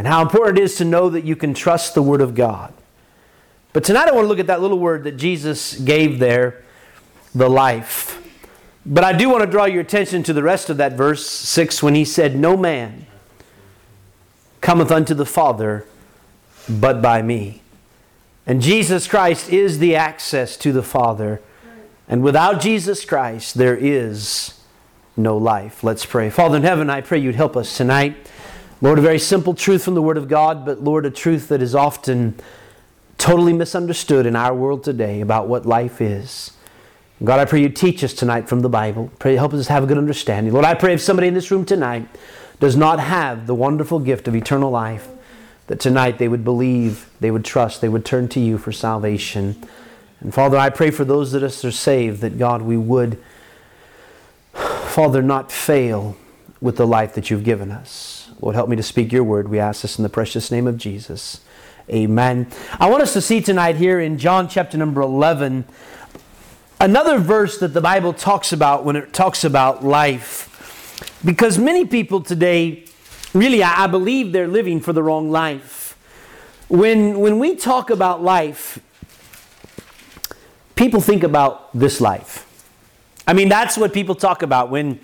and how important it is to know that you can trust the Word of God. But tonight I want to look at that little word that Jesus gave there, the life. But I do want to draw your attention to the rest of that verse 6 when he said, "No man cometh unto the Father but by me." And Jesus Christ is the access to the Father. And without Jesus Christ, there is no life. Let's pray. Father in heaven, I pray you'd help us tonight. Lord, a very simple truth from the Word of God, but Lord, a truth that is often totally misunderstood in our world today about what life is. God, I pray you teach us tonight from the Bible. Pray you help us have a good understanding. Lord, I pray if somebody in this room tonight does not have the wonderful gift of eternal life, that tonight they would believe, they would trust, they would turn to you for salvation. And Father, I pray for those that are saved, that God, we would, Father, not fail with the life that you've given us. Lord, help me to speak your word. We ask this in the precious name of Jesus. Amen. I want us to see tonight here in John chapter number 11, another verse that the Bible talks about when it talks about life. Because many people today, really, I believe they're living for the wrong life. When we talk about life, people think about this life. I mean, that's what people talk about when...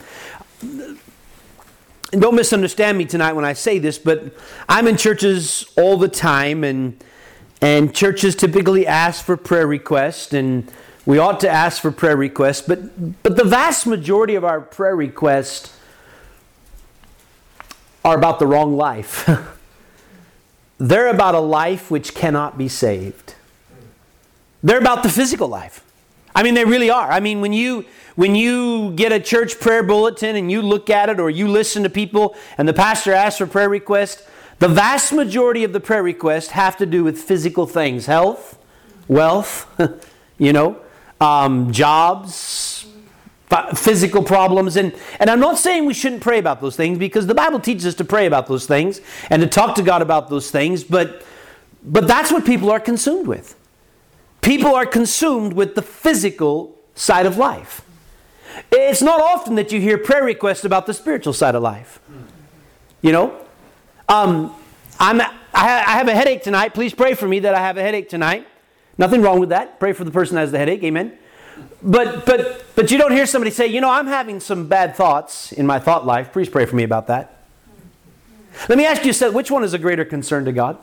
And don't misunderstand me tonight when I say this, but I'm in churches all the time, and churches typically ask for prayer requests, and we ought to ask for prayer requests, but the vast majority of our prayer requests are about the wrong life. They're about a life which cannot be saved. They're about the physical life. I mean, they really are. I mean, when you get a church prayer bulletin and you look at it or you listen to people and the pastor asks for prayer requests, the vast majority of the prayer requests have to do with physical things. Health, wealth, jobs, physical problems. And I'm not saying we shouldn't pray about those things, because the Bible teaches us to pray about those things and to talk to God about those things. But that's what people are consumed with. People are consumed with the physical side of life. It's not often that you hear prayer requests about the spiritual side of life. I have a headache tonight. Please pray for me that I have a headache tonight. Nothing wrong with that. Pray for the person that has the headache. Amen. But you don't hear somebody say, I'm having some bad thoughts in my thought life. Please pray for me about that. Let me ask you, which one is a greater concern to God?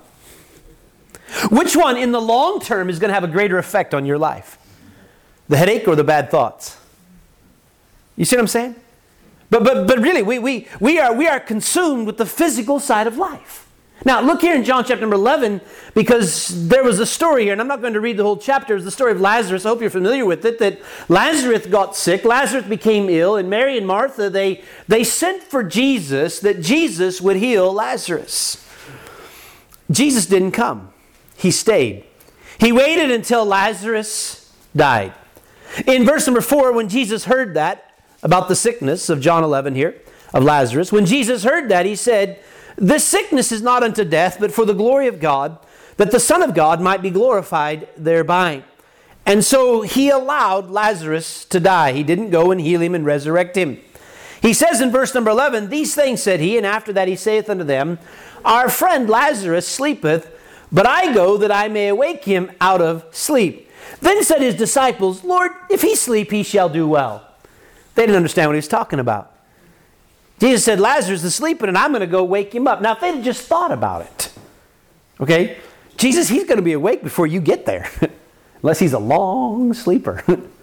Which one in the long term is going to have a greater effect on your life? The headache or the bad thoughts? You see what I'm saying? But really, we are consumed with the physical side of life. Now, look here in John chapter number 11, because there was a story here, and I'm not going to read the whole chapter. It's the story of Lazarus. I hope you're familiar with it, that Lazarus got sick. Lazarus became ill, and Mary and Martha, they sent for Jesus, that Jesus would heal Lazarus. Jesus didn't come. He stayed. He waited until Lazarus died. In verse number 4, when Jesus heard that, about the sickness of John 11 here, of Lazarus, when Jesus heard that, he said, "This sickness is not unto death, but for the glory of God, that the Son of God might be glorified thereby." And so he allowed Lazarus to die. He didn't go and heal him and resurrect him. He says in verse number 11, "These things said he, and after that he saith unto them, Our friend Lazarus sleepeth, but I go that I may awake him out of sleep. Then said his disciples, Lord, if he sleep, he shall do well." They didn't understand what he was talking about. Jesus said, Lazarus is sleeping and I'm going to go wake him up. Now, if they'd just thought about it, okay, Jesus, he's going to be awake before you get there, unless he's a long sleeper.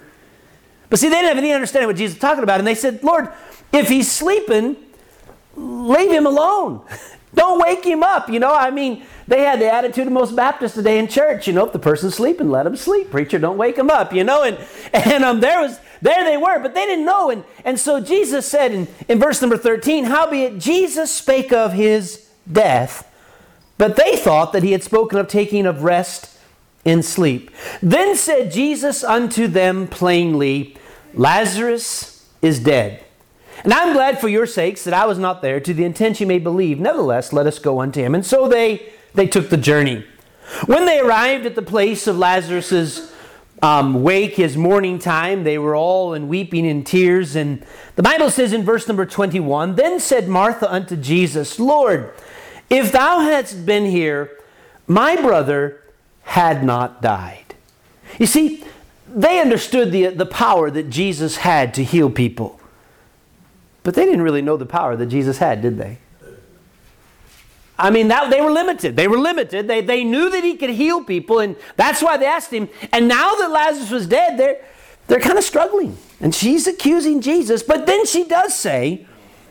But see, they didn't have any understanding what Jesus was talking about. And they said, Lord, if he's sleeping, leave him alone. Don't wake him up. They had the attitude of most Baptists today in church. If the person's sleeping, let him sleep. Preacher, don't wake him up. There they were, but they didn't know. And so Jesus said in verse number 13, "Howbeit Jesus spake of his death, but they thought that he had spoken of taking of rest in sleep. Then said Jesus unto them plainly, Lazarus is dead. And I'm glad for your sakes that I was not there, to the intent you may believe. Nevertheless, let us go unto him." And so they took the journey. When they arrived at the place of Lazarus's wake, his morning time, they were all in weeping and tears. And the Bible says in verse number 21, "Then said Martha unto Jesus, Lord, if thou hadst been here, my brother had not died. You see, they understood the power that Jesus had to heal people. But they didn't really know the power that Jesus had, did they? I mean, they were limited. They were limited. They knew that he could heal people, and that's why they asked him. And now that Lazarus was dead, they're kind of struggling. And she's accusing Jesus. But then she does say,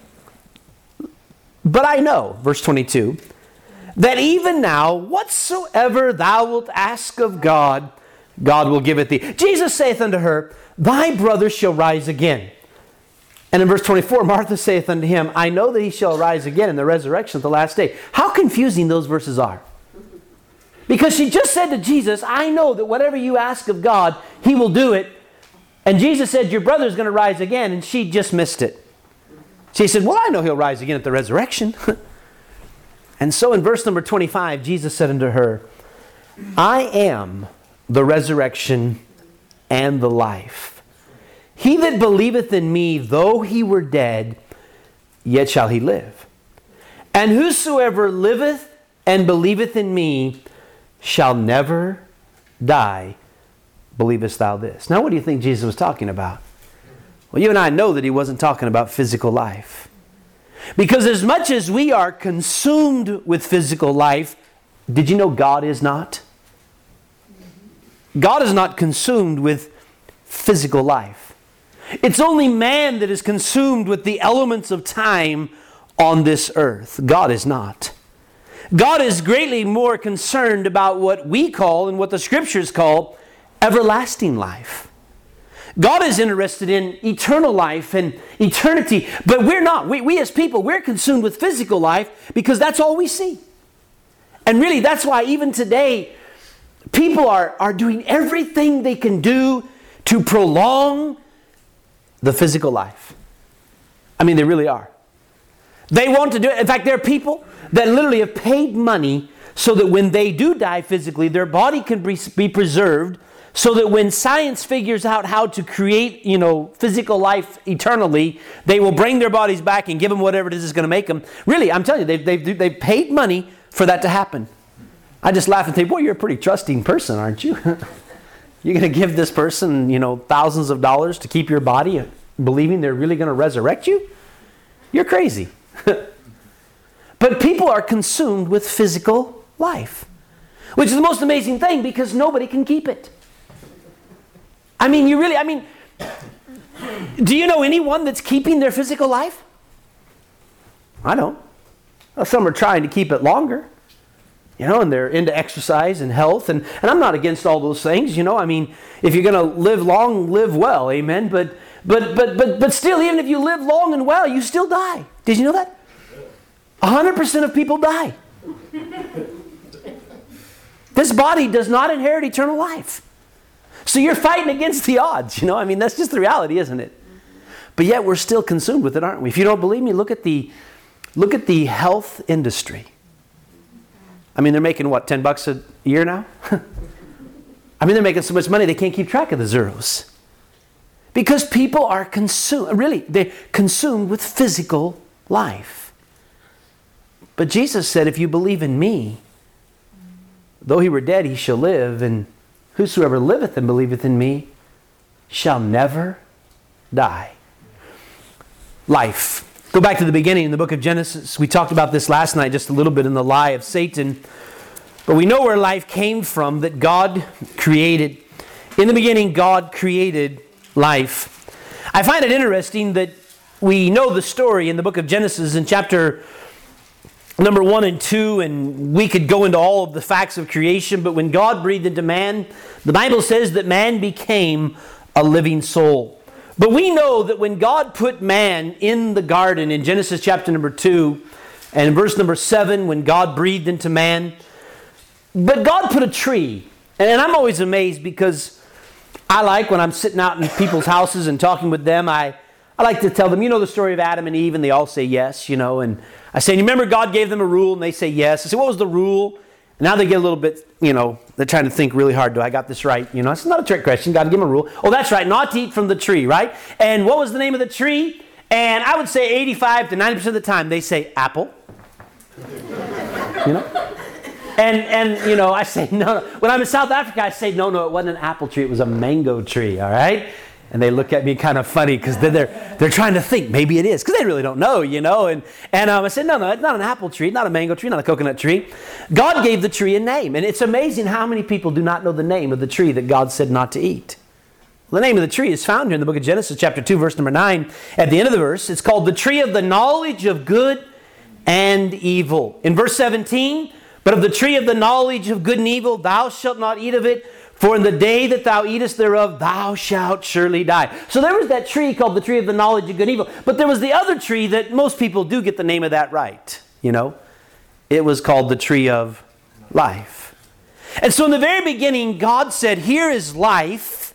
but I know, verse 22, that even now, whatsoever thou wilt ask of God, God will give it thee. Jesus saith unto her, thy brother shall rise again. And in verse 24, Martha saith unto him, I know that he shall rise again in the resurrection at the last day. How confusing those verses are. Because she just said to Jesus, I know that whatever you ask of God, he will do it. And Jesus said, your brother's going to rise again. And she just missed it. She said, well, I know he'll rise again at the resurrection. And so in verse number 25, Jesus said unto her, I am the resurrection and the life. He that believeth in me, though he were dead, yet shall he live. And whosoever liveth and believeth in me shall never die. Believest thou this? Now, what do you think Jesus was talking about? Well, you and I know that he wasn't talking about physical life. Because as much as we are consumed with physical life, did you know God is not? God is not consumed with physical life. It's only man that is consumed with the elements of time on this earth. God is not. God is greatly more concerned about what we call and what the Scriptures call everlasting life. God is interested in eternal life and eternity, but we're not. We as people, we're consumed with physical life because that's all we see. And really, that's why even today, people are doing everything they can do to prolong the physical life. I mean, they really are. They want to do it. In fact, there are people that literally have paid money so that when they do die physically, their body can be preserved, so that when science figures out how to create, physical life eternally, they will bring their bodies back and give them whatever it is going to make them. Really, I'm telling you, they've paid money for that to happen. I just laugh and think, boy, you're a pretty trusting person, aren't you? You're going to give this person, thousands of dollars to keep your body, believing they're really going to resurrect you? You're crazy. But people are consumed with physical life, which is the most amazing thing because nobody can keep it. Do you know anyone that's keeping their physical life? I don't. Well, some are trying to keep it longer. And they're into exercise and health. And I'm not against all those things, if you're going to live long, live well, amen. But still, even if you live long and well, you still die. Did you know that? 100% of people die. This body does not inherit eternal life. So you're fighting against the odds, that's just the reality, isn't it? But yet we're still consumed with it, aren't we? If you don't believe me, look at the health industry. They're making what, $10 a year now? They're making so much money they can't keep track of the zeros. Because people are they're consumed with physical life. But Jesus said, if you believe in me, though he were dead, he shall live, and whosoever liveth and believeth in me shall never die. Life. Go back to the beginning in the book of Genesis. We talked about this last night, just a little bit in the lie of Satan. But we know where life came from, that God created. In the beginning, God created life. I find it interesting that we know the story in the book of Genesis in chapter number 1 and 2, and we could go into all of the facts of creation, but when God breathed into man, the Bible says that man became a living soul. But we know that when God put man in the garden in Genesis chapter number 2 and in verse number 7, when God breathed into man, but God put a tree. And I'm always amazed because I like when I'm sitting out in people's houses and talking with them, I like to tell them, the story of Adam and Eve, and they all say yes, and I say, you remember God gave them a rule, and they say yes. I say, what was the rule? And now they get a little bit, they're trying to think really hard. Do I got this right? It's not a trick question. God give them a rule. Oh, that's right. Not to eat from the tree, right? And what was the name of the tree? And I would say 85 to 90% of the time, they say apple. You know? And you know, I say, no. When I'm in South Africa, I say, no, it wasn't an apple tree. It was a mango tree, all right? And they look at me kind of funny because they're trying to think maybe it is because they really don't know, you know. And I said, no, it's not an apple tree, not a mango tree, not a coconut tree. God gave the tree a name. And it's amazing how many people do not know the name of the tree that God said not to eat. Well, the name of the tree is found here in the book of Genesis, chapter 2, verse number 9. At the end of the verse, it's called the tree of the knowledge of good and evil. In verse 17, but of the tree of the knowledge of good and evil, thou shalt not eat of it, for in the day that thou eatest thereof, thou shalt surely die. So there was that tree called the tree of the knowledge of good and evil. But there was the other tree that most people do get the name of that right. You know, it was called the tree of life. And so in the very beginning, God said, here is life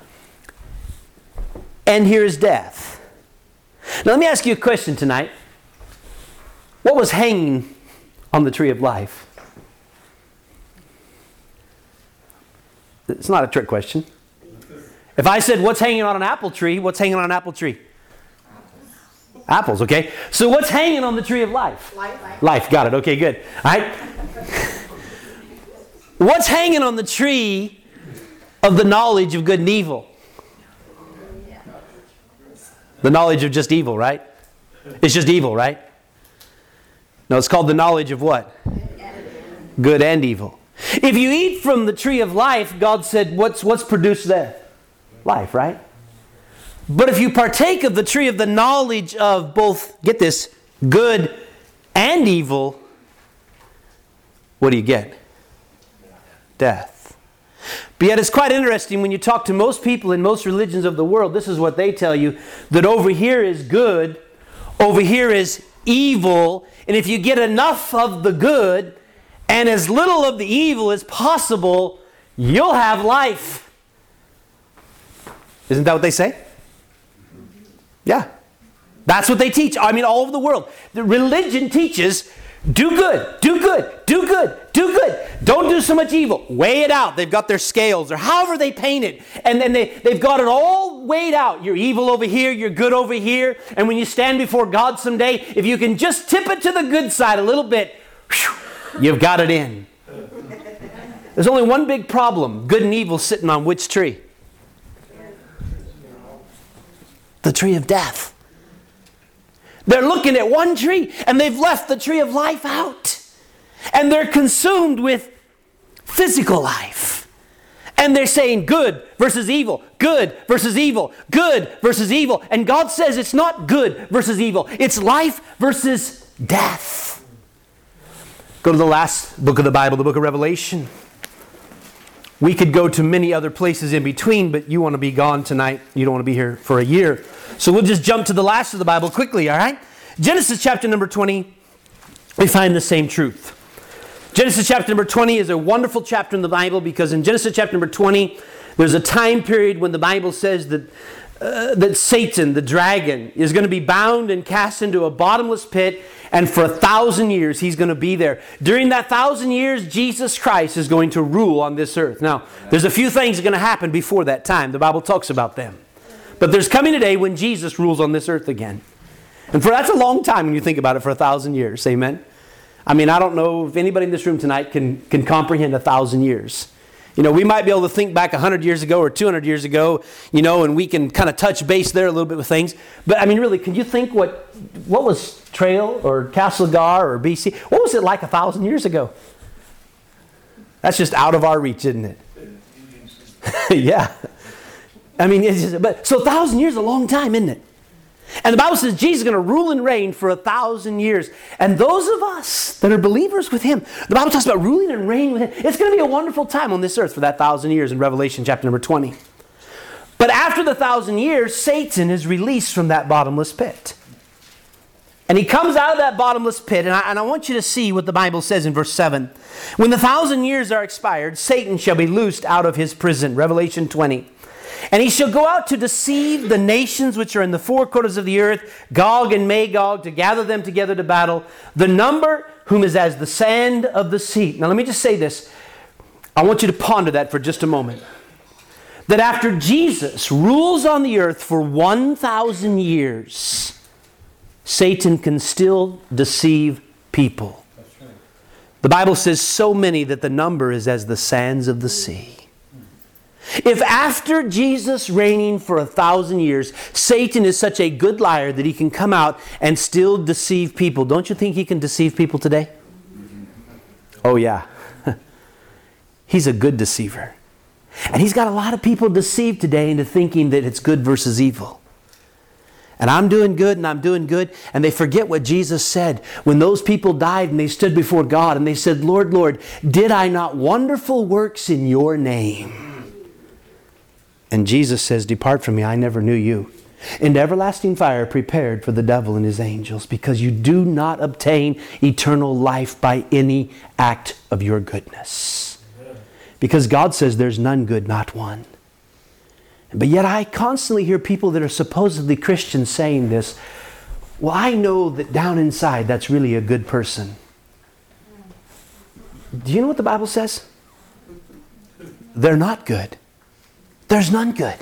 and here is death. Now let me ask you a question tonight. What was hanging on the tree of life? It's not a trick question. If I said, what's hanging on an apple tree? What's hanging on an apple tree? Apples, okay. So what's hanging on the tree of life? Life, got it. Okay, good. All right. What's hanging on the tree of the knowledge of good and evil? The knowledge of just evil, right? It's just evil, right? No, it's called the knowledge of what? Good and evil. If you eat from the tree of life, God said, what's produced there? Life, right? But if you partake of the tree of the knowledge of both, get this, good and evil, what do you get? Death. But yet it's quite interesting when you talk to most people in most religions of the world, this is what they tell you, that over here is good, over here is evil, and if you get enough of the good and as little of the evil as possible, you'll have life. Isn't that what they say? Yeah. That's what they teach. I mean, all over the world. The religion teaches, do good, do good, do good, do good. Don't do so much evil. Weigh it out. They've got their scales or however they paint it. And then they've got it all weighed out. You're evil over here, you're good over here. And when you stand before God someday, if you can just tip it to the good side a little bit, whew, you've got it in. There's only one big problem. Good and evil sitting on which tree? The tree of death. They're looking at one tree and they've left the tree of life out. And they're consumed with physical life. And they're saying good versus evil, good versus evil, good versus evil. And God says it's not good versus evil. It's life versus death. Go to the last book of the Bible, the book of Revelation. We could go to many other places in between, but you want to be gone tonight. You don't want to be here for a year. So we'll just jump to the last of the Bible quickly, all right? Genesis chapter number 20, we find the same truth. Genesis chapter number 20 is a wonderful chapter in the Bible because in Genesis chapter number 20, there's a time period when the Bible says that Satan, the dragon, is going to be bound and cast into a bottomless pit, and for 1,000 years he's going to be there. During that 1,000 years, Jesus Christ is going to rule on this earth. Now, there's a few things that are going to happen before that time. The Bible talks about them. But there's coming a day when Jesus rules on this earth again. And that's a long time when you think about it, for 1,000 years. Amen? I mean, I don't know if anybody in this room tonight can comprehend 1,000 years. You know, we might be able to think back 100 years ago or 200 years ago, you know, and we can kind of touch base there a little bit with things. But I mean, really, can you think what was Trail or Castlegar or BC? What was it like 1,000 years ago? That's just out of our reach, isn't it? Yeah. I mean, so 1,000 years is a long time, isn't it? And the Bible says Jesus is going to rule and reign for 1,000 years. And those of us that are believers with Him, the Bible talks about ruling and reigning with Him. It's going to be a wonderful time on this earth for that 1,000 years in Revelation chapter number 20. But after the 1,000 years, Satan is released from that bottomless pit. And he comes out of that bottomless pit, and I want you to see what the Bible says in verse 7. When the 1,000 years are expired, Satan shall be loosed out of his prison. Revelation 20. And he shall go out to deceive the nations which are in the four quarters of the earth, Gog and Magog, to gather them together to battle. The number whom is as the sand of the sea. Now let me just say this. I want you to ponder that for just a moment. That after Jesus rules on the earth for 1,000 years, Satan can still deceive people. The Bible says so many that the number is as the sands of the sea. If after Jesus reigning for 1,000 years, Satan is such a good liar that he can come out and still deceive people, don't you think he can deceive people today? Oh yeah. He's a good deceiver. And he's got a lot of people deceived today into thinking that it's good versus evil. And I'm doing good and I'm doing good. And they forget what Jesus said when those people died and they stood before God and they said, Lord, Lord, did I not wonderful works in your name? And Jesus says, depart from me, I never knew you. In everlasting fire prepared for the devil and his angels, because you do not obtain eternal life by any act of your goodness. Because God says there's none good, not one. But yet I constantly hear people that are supposedly Christians saying this. Well, I know that down inside that's really a good person. Do you know what the Bible says? They're not good. There's none good.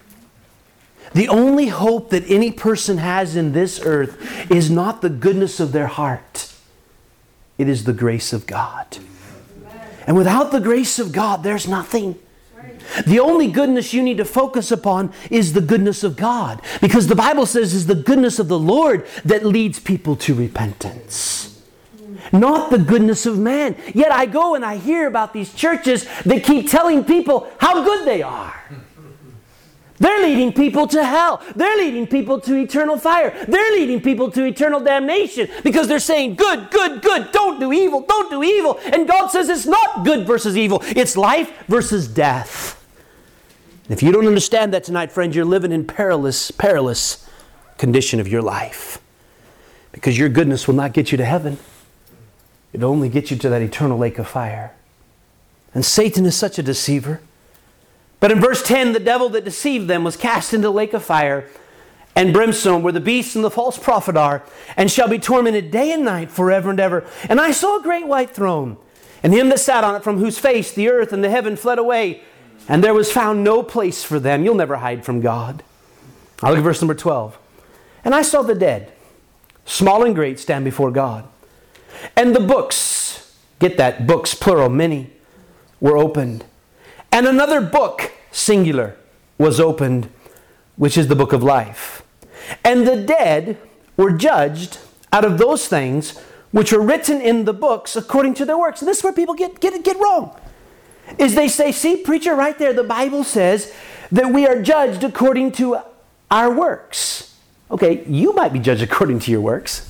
The only hope that any person has in this earth is not the goodness of their heart. It is the grace of God. And without the grace of God, there's nothing. The only goodness you need to focus upon is the goodness of God. Because the Bible says it's the goodness of the Lord that leads people to repentance. Not the goodness of man. Yet I go and I hear about these churches that keep telling people how good they are. They're leading people to hell. They're leading people to eternal fire. They're leading people to eternal damnation because they're saying, good, good, good, don't do evil, don't do evil. And God says it's not good versus evil. It's life versus death. If you don't understand that tonight, friend, you're living in perilous condition of your life. Because your goodness will not get you to heaven. It'll only get you to that eternal lake of fire. And Satan is such a deceiver. But in verse 10, the devil that deceived them was cast into the lake of fire and brimstone, where the beast and the false prophet are, and shall be tormented day and night forever and ever. And I saw a great white throne, and him that sat on it, from whose face the earth and the heaven fled away, and there was found no place for them. You'll never hide from God. I'll look at verse number 12. And I saw the dead, small and great, stand before God. And the books, get that, books, plural, many, were opened. And another book, singular, was opened, which is the book of life. And the dead were judged out of those things which were written in the books according to their works. And this is where people get wrong. Is they say, see, preacher, right there, the Bible says that we are judged according to our works. Okay, you might be judged according to your works,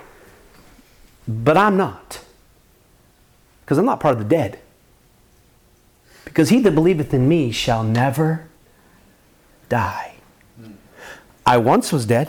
but I'm not. Because I'm not part of the dead. Because he that believeth in me shall never die. I once was dead.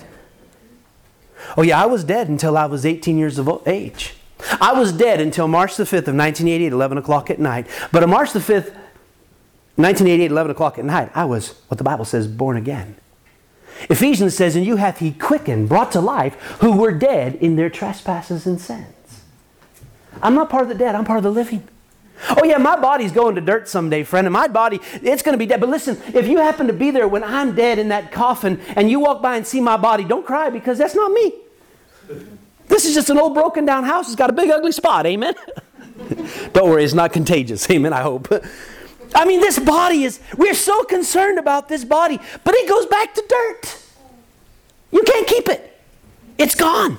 Oh yeah, I was dead until I was 18 years of age. I was dead until March the 5th of 1988, 11 o'clock at night. But on March the 5th, 1988, 11 o'clock at night, I was, what the Bible says, born again. Ephesians says, and you hath he quickened, brought to life, who were dead in their trespasses and sins. I'm not part of the dead, I'm part of the living. Oh yeah, my body's going to dirt someday, friend, and my body, it's going to be dead. But listen, if you happen to be there when I'm dead in that coffin and you walk by and see my body, don't cry, because that's not me. This is just an old broken down house. It's got a big ugly spot, amen? Don't worry, it's not contagious, amen, I hope. I mean, this body is, we're so concerned about this body, but it goes back to dirt. You can't keep it. It's gone.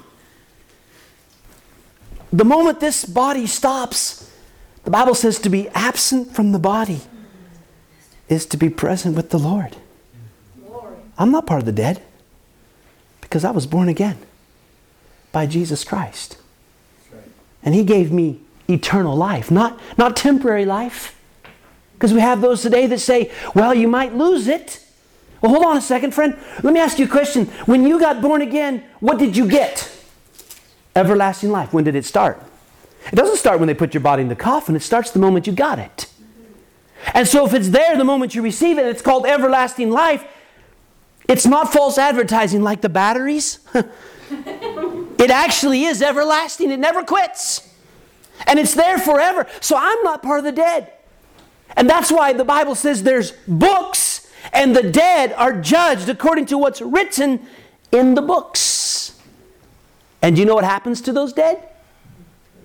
The moment this body stops, the Bible says to be absent from the body is to be present with the Lord. I'm not part of the dead because I was born again by Jesus Christ. And he gave me eternal life, not temporary life. Because we have those today that say, well, you might lose it. Well, hold on a second, friend. Let me ask you a question. When you got born again, what did you get? Everlasting life. When did it start? It doesn't start when they put your body in the coffin. It starts the moment you got it. And so if it's there the moment you receive it, it's called everlasting life. It's not false advertising like the batteries. It actually is everlasting. It never quits. And it's there forever. So I'm not part of the dead. And that's why the Bible says there's books and the dead are judged according to what's written in the books. And do you know what happens to those dead?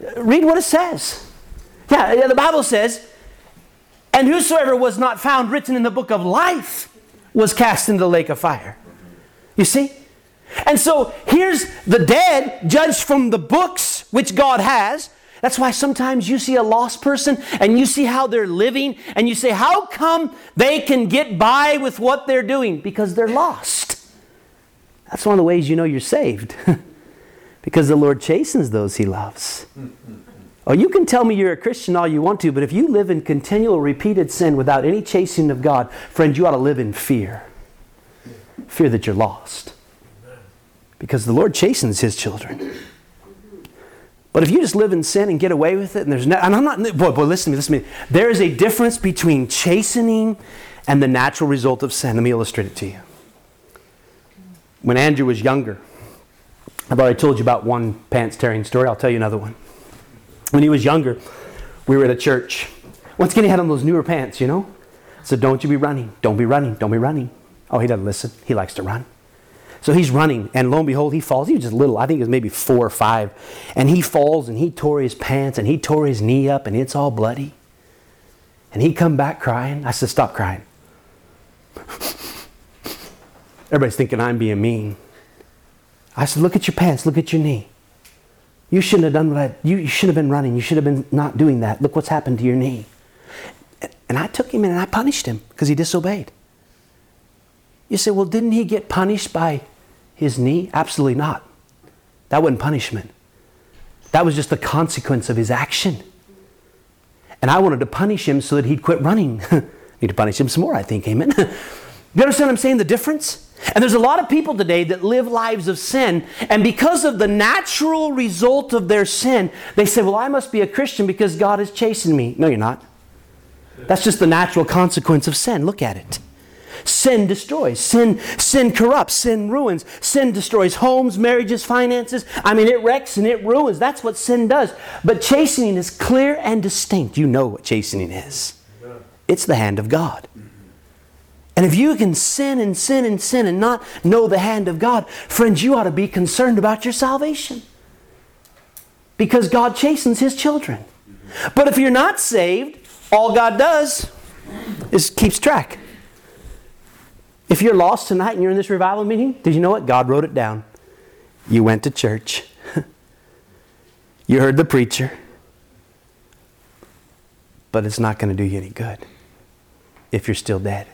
Read what it says. Yeah, the Bible says, and whosoever was not found written in the book of life was cast into the lake of fire. You see? And so here's the dead judged from the books which God has. That's why sometimes you see a lost person and you see how they're living and you say, how come they can get by with what they're doing? Because they're lost. That's one of the ways you know you're saved. Because the Lord chastens those He loves. Oh, you can tell me you're a Christian all you want to, but if you live in continual repeated sin without any chastening of God, friend, you ought to live in fear. Fear that you're lost. Because the Lord chastens His children. But if you just live in sin and get away with it, and there's no, and I'm not, boy, listen to me. There is a difference between chastening and the natural result of sin. Let me illustrate it to you. When Andrew was younger, I've already told you about one pants tearing story. I'll tell you another one. When he was younger, we were at a church. Once again, he had on those newer pants, you know. So don't you be running. Don't be running. Don't be running. Oh, he doesn't listen. He likes to run. So he's running, and lo and behold, he falls. He was just little. I think he was maybe 4 or 5. And he falls, and he tore his pants, and he tore his knee up, and it's all bloody. And he come back crying. I said, stop crying. Everybody's thinking I'm being mean. I said, look at your pants. Look at your knee. You shouldn't have done that. You should have been running. You should have been not doing that. Look what's happened to your knee. And I took him in and I punished him because he disobeyed. You say, well, didn't he get punished by his knee? Absolutely not. That wasn't punishment. That was just the consequence of his action. And I wanted to punish him so that he'd quit running. Need to punish him some more, I think. Amen. You understand what I'm saying? The difference? And there's a lot of people today that live lives of sin, and because of the natural result of their sin, they say, well, I must be a Christian because God is chasing me. No, you're not. That's just the natural consequence of sin. Look at it. Sin destroys. Sin corrupts. Sin ruins. Sin destroys homes, marriages, finances. I mean, it wrecks and it ruins. That's what sin does. But chastening is clear and distinct. You know what chastening is. It's the hand of God. And if you can sin and sin and sin and not know the hand of God, friends, you ought to be concerned about your salvation. Because God chastens His children. But if you're not saved, all God does is keeps track. If you're lost tonight and you're in this revival meeting, did you know what? God wrote it down. You went to church. You heard the preacher. But it's not going to do you any good if you're still dead.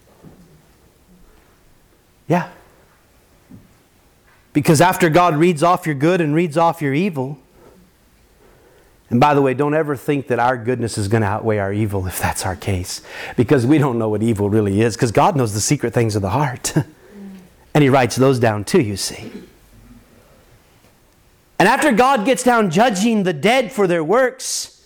Yeah. Because after God reads off your good and reads off your evil, and by the way, don't ever think that our goodness is going to outweigh our evil if that's our case. Because we don't know what evil really is. Because God knows the secret things of the heart. And He writes those down too, you see. And after God gets down judging the dead for their works,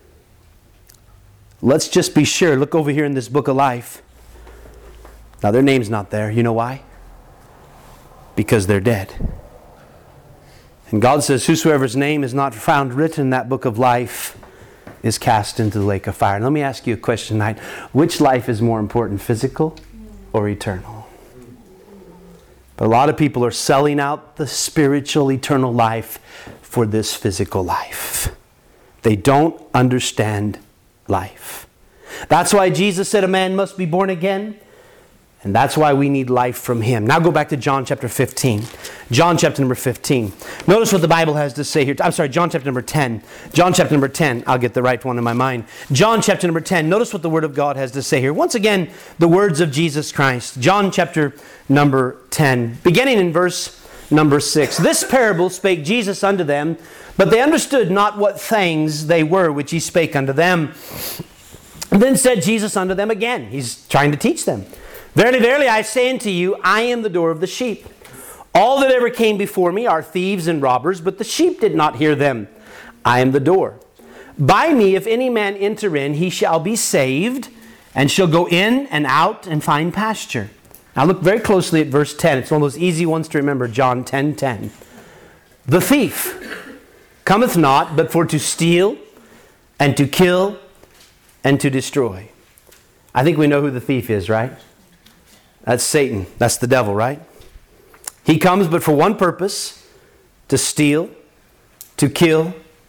let's just be sure. Look over here in this book of life. Now their name's not there. You know why? Because they're dead. And God says, whosoever's name is not found written in that book of life is cast into the lake of fire. And let me ask you a question tonight. Which life is more important, physical or eternal? But a lot of people are selling out the spiritual, eternal life for this physical life. They don't understand life. That's why Jesus said a man must be born again. And that's why we need life from Him. Now go back to John chapter 15. John chapter number 15. Notice what the Bible has to say here. I'm sorry, John chapter number 10. John chapter number 10. I'll get the right one in my mind. John chapter number 10. Notice what the Word of God has to say here. Once again, the words of Jesus Christ. John chapter number 10. Beginning in verse number 6. This parable spake Jesus unto them, but they understood not what things they were which He spake unto them. And then said Jesus unto them again. He's trying to teach them. Verily, verily, I say unto you, I am the door of the sheep. All that ever came before me are thieves and robbers, but the sheep did not hear them. I am the door. By me, if any man enter in, he shall be saved, and shall go in and out and find pasture. Now look very closely at verse 10. It's one of those easy ones to remember, John 10:10. The thief cometh not, but for to steal, and to kill, and to destroy. I think we know who the thief is, right? That's Satan. That's the devil, right? He comes but for one purpose, to steal, to kill,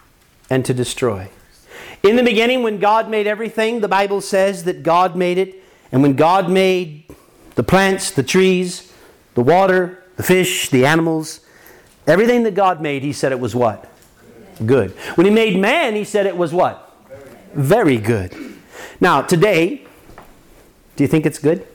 and to destroy. In the beginning, when God made everything, the Bible says that God made it. And when God made the plants, the trees, the water, the fish, the animals, everything that God made, He said it was what? Good. When He made man, He said it was what? Very good. Now, today, do you think it's good?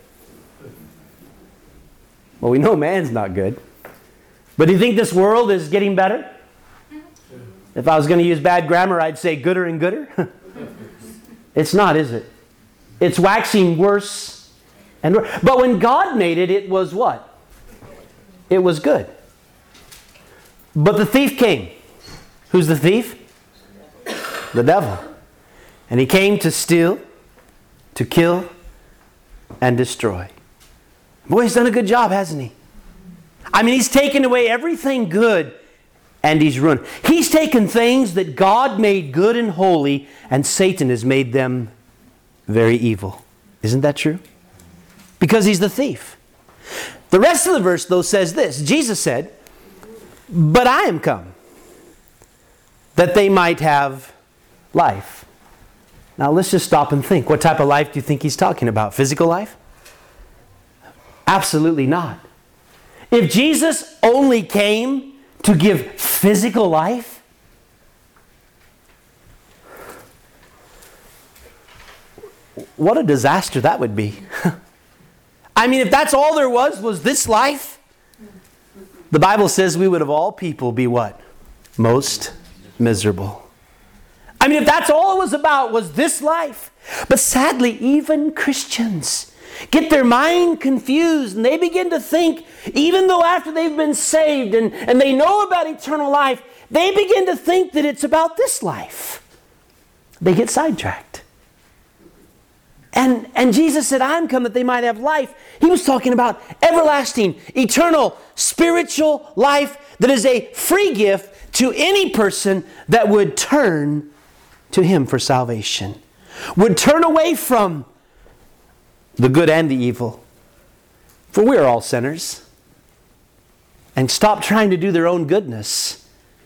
Well, we know man's not good. But do you think this world is getting better? If I was going to use bad grammar, I'd say gooder and gooder. It's not, is it? It's waxing worse and worse. But when God made it, it was what? It was good. But the thief came. Who's the thief? The devil. And he came to steal, to kill, and destroy. Boy, he's done a good job, hasn't he? I mean, he's taken away everything good and he's ruined. He's taken things that God made good and holy, and Satan has made them very evil. Isn't that true? Because he's the thief. The rest of the verse, though, says this. Jesus said, "But I am come, that they might have life." Now let's just stop and think. What type of life do you think he's talking about? Physical life? Absolutely not. If Jesus only came to give physical life, what a disaster that would be. I mean, if that's all there was this life, the Bible says we would of all people be what? Most miserable. I mean, if that's all it was about was this life. But sadly, even Christians get their mind confused and they begin to think, even though after they've been saved and they know about eternal life, they begin to think that it's about this life. They get sidetracked. And Jesus said, "I'm come that they might have life." He was talking about everlasting, eternal, spiritual life that is a free gift to any person that would turn to Him for salvation. Would turn away from the good and the evil. For we are all sinners. And stop trying to do their own goodness.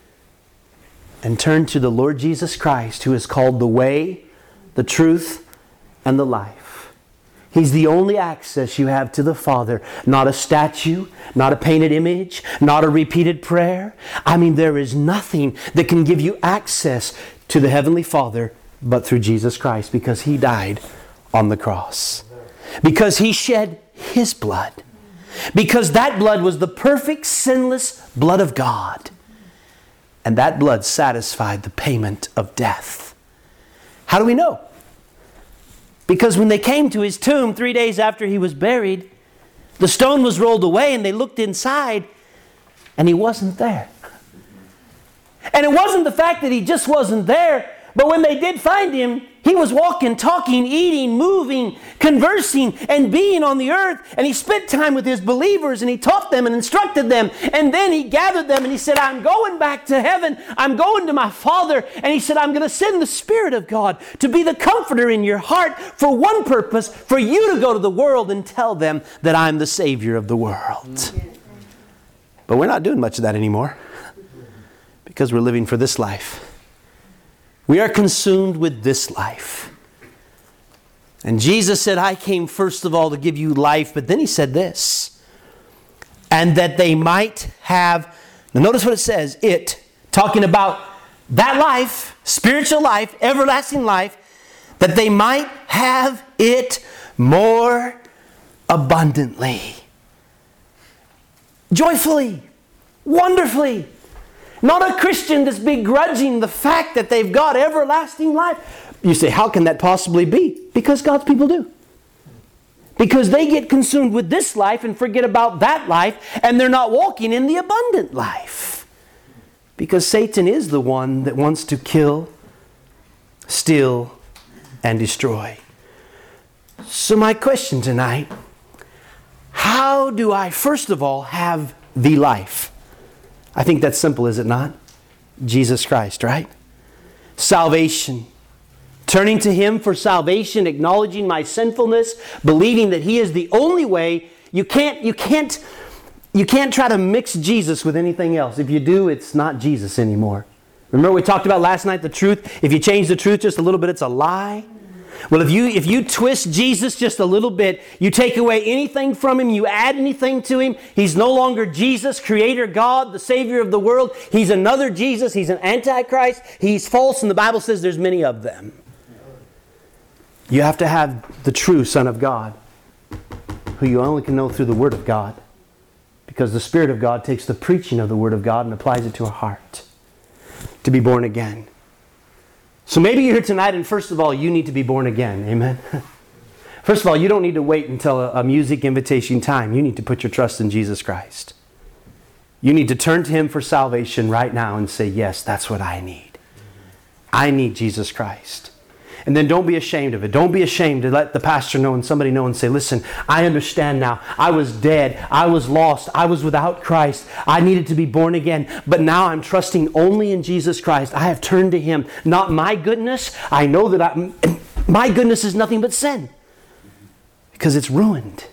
And turn to the Lord Jesus Christ, who is called the way, the truth, and the life. He's the only access you have to the Father. Not a statue, not a painted image, not a repeated prayer. I mean, there is nothing that can give you access to the Heavenly Father but through Jesus Christ, because He died on the cross. Because He shed His blood. Because that blood was the perfect, sinless blood of God. And that blood satisfied the payment of death. How do we know? Because when they came to His tomb 3 days after He was buried, the stone was rolled away and they looked inside and He wasn't there. And it wasn't the fact that He just wasn't there, but when they did find Him, He was walking, talking, eating, moving, conversing, and being on the earth. And He spent time with His believers and He taught them and instructed them. And then He gathered them and He said, "I'm going back to heaven. I'm going to my Father." And He said, "I'm going to send the Spirit of God to be the comforter in your heart for one purpose, for you to go to the world and tell them that I'm the Savior of the world." But we're not doing much of that anymore because we're living for this life. We are consumed with this life. And Jesus said, "I came first of all to give you life." But then He said this, "And that they might have," now notice what it says, it, talking about that life, spiritual life, everlasting life, "that they might have it more abundantly." Joyfully, wonderfully. Not a Christian that's begrudging the fact that they've got everlasting life. You say, how can that possibly be? Because God's people do. Because they get consumed with this life and forget about that life, and they're not walking in the abundant life. Because Satan is the one that wants to kill, steal, and destroy. So my question tonight, how do I first of all have the life? I think that's simple, is it not? Jesus Christ, right? Salvation. Turning to Him for salvation, acknowledging my sinfulness, believing that He is the only way. You can't try to mix Jesus with anything else. If you do, it's not Jesus anymore. Remember we talked about last night the truth? If you change the truth just a little bit, it's a lie. Well, if you twist Jesus just a little bit, you take away anything from Him, you add anything to Him, He's no longer Jesus, Creator God, the Savior of the world. He's another Jesus. He's an Antichrist. He's false, and the Bible says there's many of them. You have to have the true Son of God, who you only can know through the Word of God, because the Spirit of God takes the preaching of the Word of God and applies it to a heart to be born again. So maybe you're here tonight and first of all, you need to be born again. Amen? First of all, you don't need to wait until a music invitation time. You need to put your trust in Jesus Christ. You need to turn to Him for salvation right now and say, yes, that's what I need. I need Jesus Christ. And then don't be ashamed of it. Don't be ashamed to let the pastor know and somebody know and say, listen, I understand now. I was dead. I was lost. I was without Christ. I needed to be born again. But now I'm trusting only in Jesus Christ. I have turned to Him. Not my goodness. I know that my goodness is nothing but sin, because it's ruined.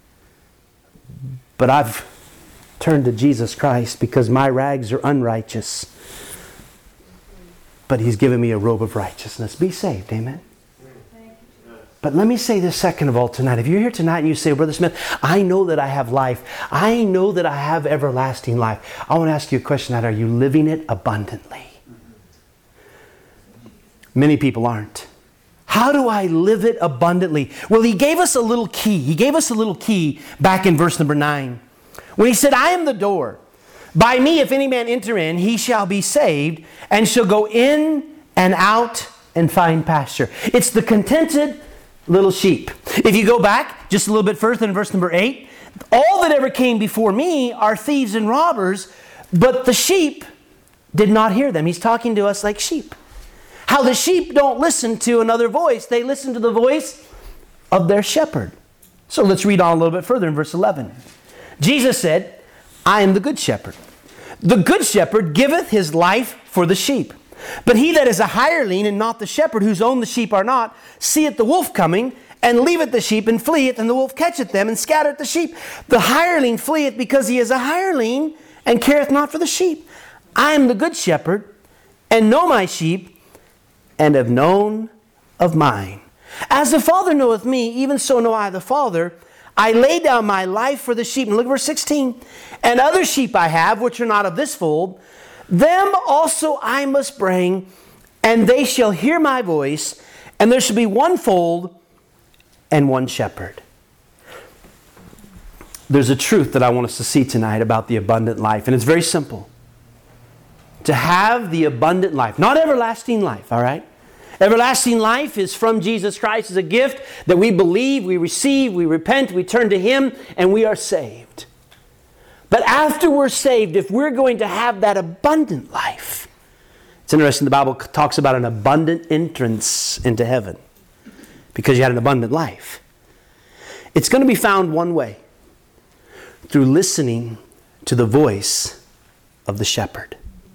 But I've turned to Jesus Christ because my rags are unrighteous. But He's given me a robe of righteousness. Be saved, amen? But let me say this second of all tonight. If you're here tonight and you say, Brother Smith, I know that I have life. I know that I have everlasting life. I want to ask you a question tonight. Are you living it abundantly? Many people aren't. How do I live it abundantly? Well, He gave us a little key. He gave us a little key back in verse number 9. When He said, I am the door. By me, if any man enter in, he shall be saved, and shall go in and out and find pasture. It's the contented little sheep. If you go back just a little bit further in verse number 8, all that ever came before me are thieves and robbers, but the sheep did not hear them. He's talking to us like sheep. How the sheep don't listen to another voice. They listen to the voice of their shepherd. So let's read on a little bit further in verse 11. Jesus said, I am the good shepherd. The good shepherd giveth his life for the sheep. But he that is a hireling and not the shepherd, whose own the sheep are not, seeth the wolf coming, and leaveth the sheep, and fleeth, and the wolf catcheth them, and scattereth the sheep. The hireling fleeth because he is a hireling, and careth not for the sheep. I am the good shepherd, and know my sheep, and have known of mine. As the Father knoweth me, even so know I the Father. I lay down my life for the sheep. And look at verse 16. And other sheep I have, which are not of this fold, them also I must bring, and they shall hear my voice, and there shall be one fold and one shepherd. There's a truth that I want us to see tonight about the abundant life, and it's very simple. To have the abundant life, not everlasting life, all right? Everlasting life is from Jesus Christ as a gift that we believe, we receive, we repent, we turn to Him, and we are saved. But after we're saved, if we're going to have that abundant life, it's interesting, the Bible talks about an abundant entrance into heaven because you had an abundant life. It's going to be found one way, through listening to the voice of the shepherd.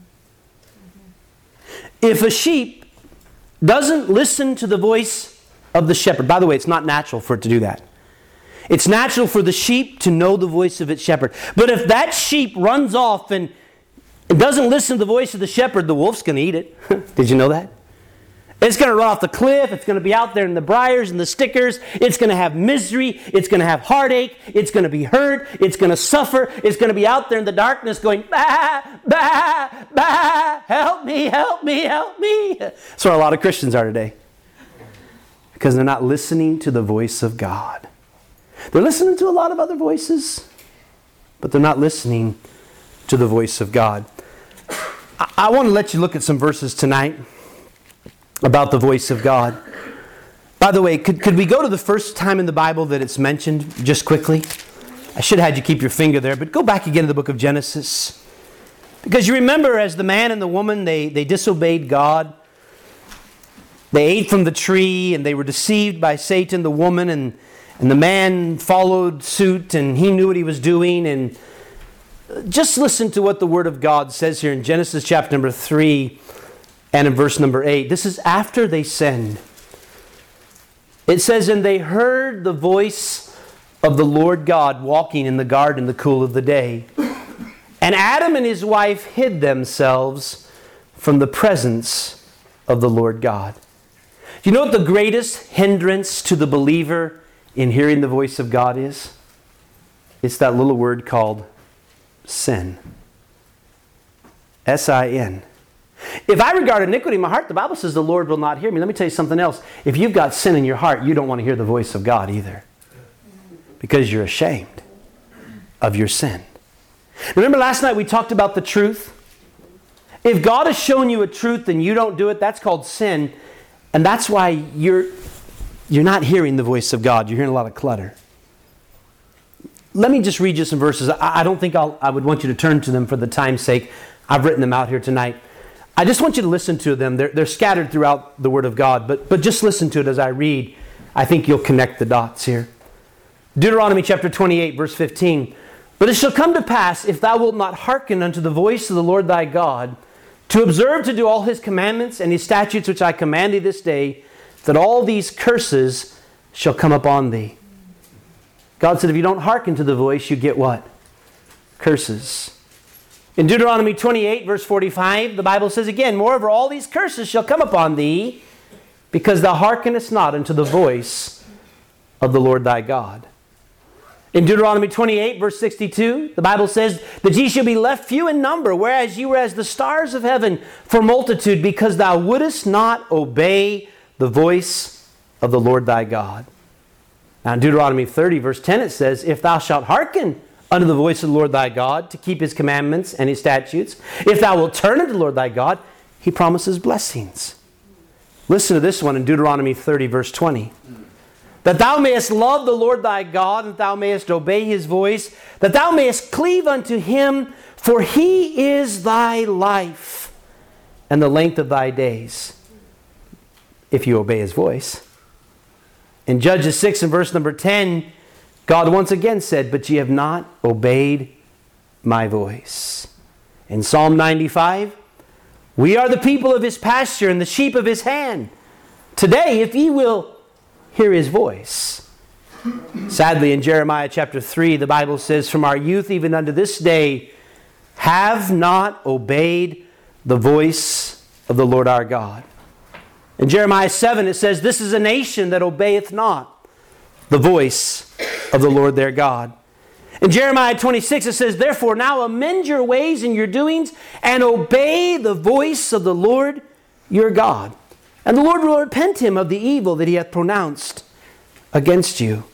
If a sheep doesn't listen to the voice of the shepherd. By the way, it's not natural for it to do that. It's natural for the sheep to know the voice of its shepherd. But if that sheep runs off and doesn't listen to the voice of the shepherd, the wolf's going to eat it. Did you know that? It's going to run off the cliff. It's going to be out there in the briars and the stickers. It's going to have misery. It's going to have heartache. It's going to be hurt. It's going to suffer. It's going to be out there in the darkness going, bah, bah, bah, help me, help me, help me. That's where a lot of Christians are today. Because they're not listening to the voice of God. They're listening to a lot of other voices, but they're not listening to the voice of God. I want to let you look at some verses tonight about the voice of God. By the way, could we go to the first time in the Bible that it's mentioned just quickly? I should have had you keep your finger there, but go back again to the book of Genesis. Because you remember as the man and the woman, they disobeyed God. They ate from the tree and they were deceived by Satan, the woman, and the man followed suit and he knew what he was doing. And just listen to what the Word of God says here in Genesis chapter number 3 and in verse number 8. This is after they sinned. It says, and they heard the voice of the Lord God walking in the garden in the cool of the day. And Adam and his wife hid themselves from the presence of the Lord God. Do you know what the greatest hindrance to the believer in hearing the voice of God is? It's that little word called sin. S-I-N. If I regard iniquity in my heart, the Bible says the Lord will not hear me. Let me tell you something else. If you've got sin in your heart, you don't want to hear the voice of God either. Because you're ashamed of your sin. Remember last night we talked about the truth? If God has shown you a truth and you don't do it, that's called sin. And that's why you're not hearing the voice of God. You're hearing a lot of clutter. Let me just read you some verses. I don't think I would want you to turn to them for the time's sake. I've written them out here tonight. I just want you to listen to them. They're scattered throughout the Word of God, but just listen to it as I read. I think you'll connect the dots here. Deuteronomy chapter 28, verse 15. But it shall come to pass, if thou wilt not hearken unto the voice of the Lord thy God, to observe to do all His commandments and His statutes which I command thee this day, that all these curses shall come upon thee. God said if you don't hearken to the voice, you get what? Curses. In Deuteronomy 28, verse 45, the Bible says again, moreover, all these curses shall come upon thee, because thou hearkenest not unto the voice of the Lord thy God. In Deuteronomy 28, verse 62, the Bible says that ye shall be left few in number, whereas ye were as the stars of heaven for multitude, because thou wouldest not obey the voice of the Lord thy God. Now in Deuteronomy 30, verse 10, it says, if thou shalt hearken unto the voice of the Lord thy God, to keep His commandments and His statutes, if thou wilt turn unto the Lord thy God, He promises blessings. Listen to this one in Deuteronomy 30, verse 20. That thou mayest love the Lord thy God, and thou mayest obey His voice, that thou mayest cleave unto Him, for He is thy life and the length of thy days, if you obey His voice. In Judges 6 and verse number 10, God once again said, but ye have not obeyed my voice. In Psalm 95, we are the people of His pasture and the sheep of His hand. Today, if ye will hear His voice. Sadly, in Jeremiah chapter 3, the Bible says, from our youth even unto this day, have not obeyed the voice of the Lord our God. In Jeremiah 7, it says, this is a nation that obeyeth not the voice of the Lord their God. In Jeremiah 26, it says, therefore now amend your ways and your doings, and obey the voice of the Lord your God. And the Lord will repent him of the evil that He hath pronounced against you.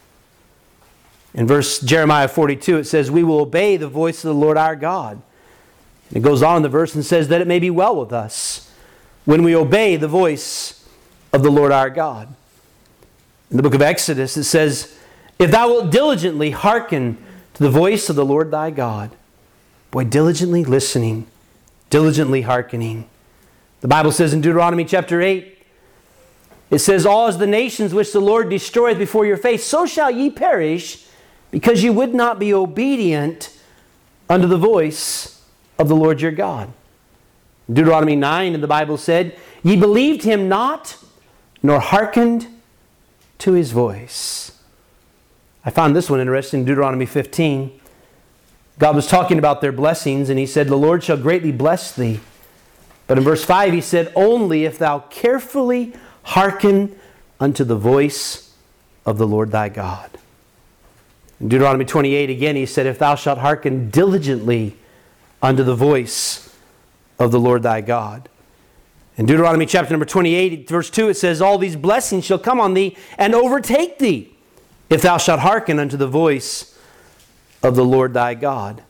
In Jeremiah 42, it says, we will obey the voice of the Lord our God. And it goes on in the verse and says that it may be well with us when we obey the voice of the Lord our God. In the book of Exodus, it says, if thou wilt diligently hearken to the voice of the Lord thy God. Boy, diligently listening, diligently hearkening. The Bible says in Deuteronomy chapter 8, it says, all as the nations which the Lord destroyeth before your face, so shall ye perish, because ye would not be obedient unto the voice of the Lord your God. In Deuteronomy 9, and the Bible said, ye believed Him not, nor hearkened to His voice. I found this one interesting in Deuteronomy 15. God was talking about their blessings, and He said, the Lord shall greatly bless thee. But in verse 5, He said, only if thou carefully hearken unto the voice of the Lord thy God. In Deuteronomy 28 again, He said, if thou shalt hearken diligently unto the voice of the Lord thy God. In Deuteronomy chapter number 28, verse 2, it says, all these blessings shall come on thee and overtake thee, if thou shalt hearken unto the voice of the Lord thy God.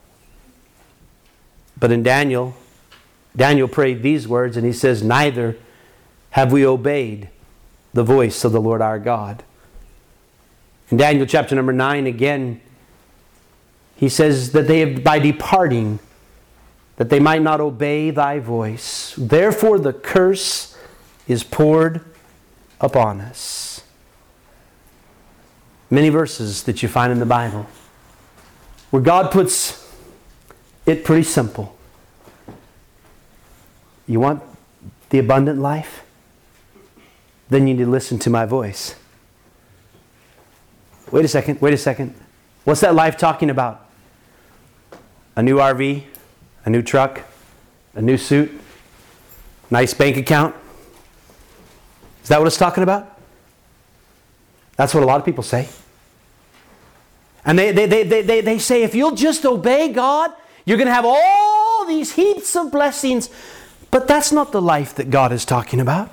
But in Daniel prayed these words, and he says, neither have we obeyed the voice of the Lord our God. In Daniel chapter number 9 again, he says that they have, by departing, that they might not obey thy voice. Therefore the curse is poured upon us. Many verses that you find in the Bible where God puts it pretty simple. You want the abundant life? Then you need to listen to my voice. Wait a second. What's that life talking about? A new RV? A new truck? A new suit? Nice bank account? Is that what it's talking about? That's what a lot of people say. And they say, if you'll just obey God, you're going to have all these heaps of blessings. But that's not the life that God is talking about.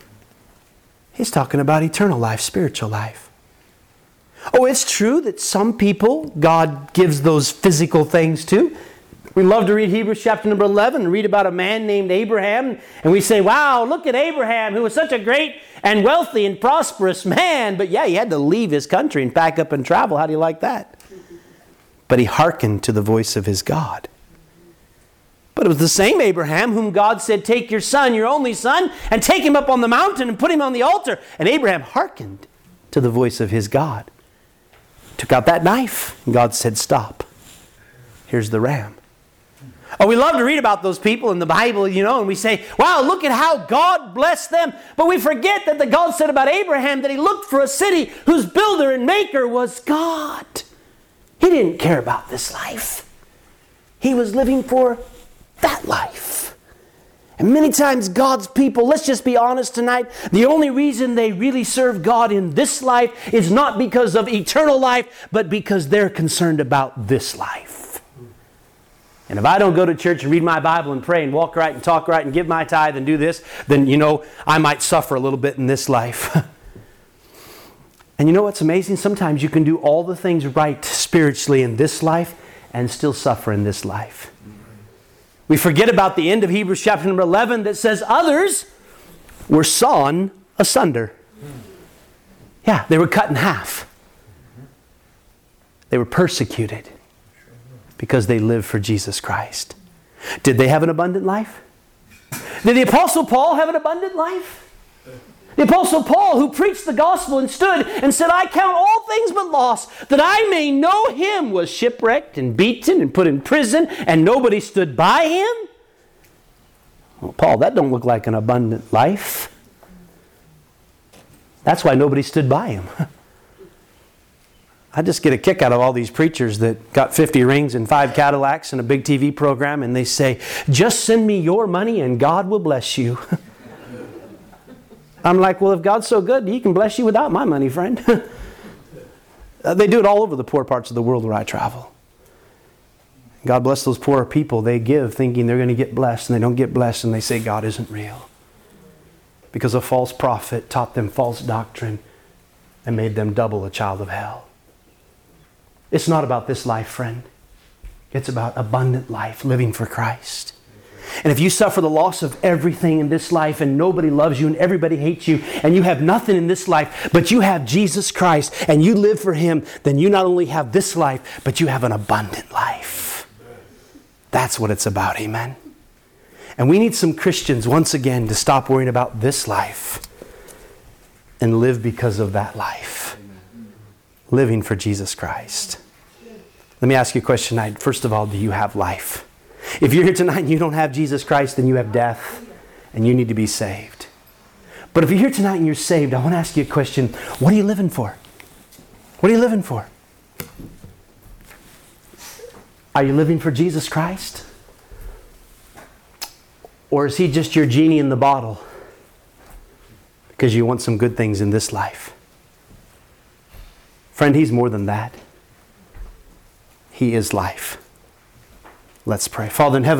He's talking about eternal life, spiritual life. Oh, it's true that some people God gives those physical things to. We love to read Hebrews chapter number 11 and read about a man named Abraham. And we say, wow, look at Abraham, who was such a great and wealthy and prosperous man. But yeah, he had to leave his country and pack up and travel. How do you like that? But he hearkened to the voice of his God. But it was the same Abraham whom God said, take your son, your only son, and take him up on the mountain and put him on the altar. And Abraham hearkened to the voice of his God. Took out that knife. And God said, stop. Here's the ram. Oh, we love to read about those people in the Bible, and we say, wow, look at how God blessed them. But we forget that the God said about Abraham that he looked for a city whose builder and maker was God. He didn't care about this life. He was living for that life. And many times God's people, let's just be honest tonight, the only reason they really serve God in this life is not because of eternal life, but because they're concerned about this life. And if I don't go to church and read my Bible and pray and walk right and talk right and give my tithe and do this, then, I might suffer a little bit in this life. And you know what's amazing? Sometimes you can do all the things right spiritually in this life and still suffer in this life. We forget about the end of Hebrews chapter number 11 that says others were sawn asunder. Yeah, they were cut in half. They were persecuted because they lived for Jesus Christ. Did they have an abundant life? Did the Apostle Paul have an abundant life? The Apostle Paul, who preached the gospel and stood and said, I count all things but loss, that I may know him, was shipwrecked and beaten and put in prison, and nobody stood by him? Well, Paul, that don't look like an abundant life. That's why nobody stood by him. I just get a kick out of all these preachers that got 50 rings and 5 Cadillacs and a big TV program, and they say, just send me your money and God will bless you. I'm like, well, if God's so good, he can bless you without my money, friend. They do it all over the poor parts of the world where I travel. God bless those poor people. They give thinking they're going to get blessed, and they don't get blessed, and they say God isn't real. Because a false prophet taught them false doctrine and made them double a child of hell. It's not about this life, friend. It's about abundant life, living for Christ. And if you suffer the loss of everything in this life and nobody loves you and everybody hates you and you have nothing in this life, but you have Jesus Christ and you live for him, then you not only have this life, but you have an abundant life. That's what it's about, amen? And we need some Christians, once again, to stop worrying about this life and live because of that life. Living for Jesus Christ. Let me ask you a question tonight. First of all, do you have life? If you're here tonight and you don't have Jesus Christ, then you have death and you need to be saved. But if you're here tonight and you're saved, I want to ask you a question. What are you living for? What are you living for? Are you living for Jesus Christ? Or is he just your genie in the bottle because you want some good things in this life? Friend, he's more than that. He is life. Let's pray. Father in heaven,